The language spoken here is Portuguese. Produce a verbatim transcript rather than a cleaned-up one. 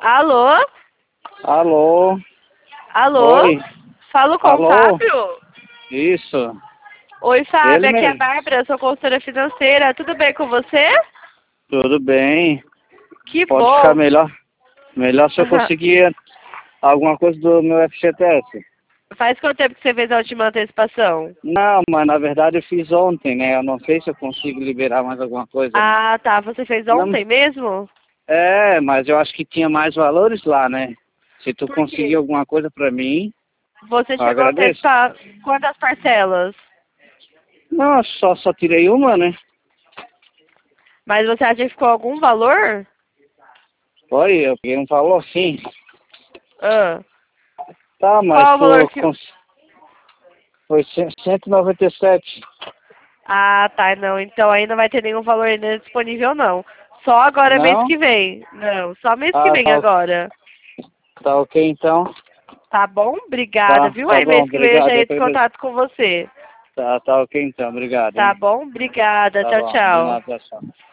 Alô? Alô? Alô? Oi? Falo com Alô? o Fábio? Isso. Oi, Fábio, Ele aqui é a mesmo. Bárbara, sou consultora financeira. Tudo bem com você? Tudo bem. Que Pode ficar bom. melhor. Melhor se eu conseguir alguma coisa do meu F G T S. Faz quanto tempo que você fez a última antecipação? Não, mas na verdade eu fiz ontem, né? Eu não sei se eu consigo liberar mais alguma coisa, né? Ah, tá. Você fez Não, ontem mesmo? é, mas eu acho que tinha mais valores lá, né? Se tu Por conseguir quê? alguma coisa pra mim, Você eu chegou a agradeço. antecipar quantas parcelas? Não, só, só tirei uma, né? Mas você acha que ficou algum valor? Foi, eu peguei um valor assim. Ah. Tá, mas Qual o valor tu que... cons... foi cento e noventa e sete. Ah, tá. Não, então aí não vai ter nenhum valor ainda disponível, não. Só agora mês Não? que vem. Não, só mês que Ah, vem tá, agora. tá ok então. Tá bom? Obrigada, Tá, viu? tá Aí bom, mês que vem eu obrigado. já Eu entro que em agradeço. contato com você. Tá, tá ok então, obrigado, Tá hein? bom? Obrigada. Tá Tchau, bom, de tchau. nada, tchau.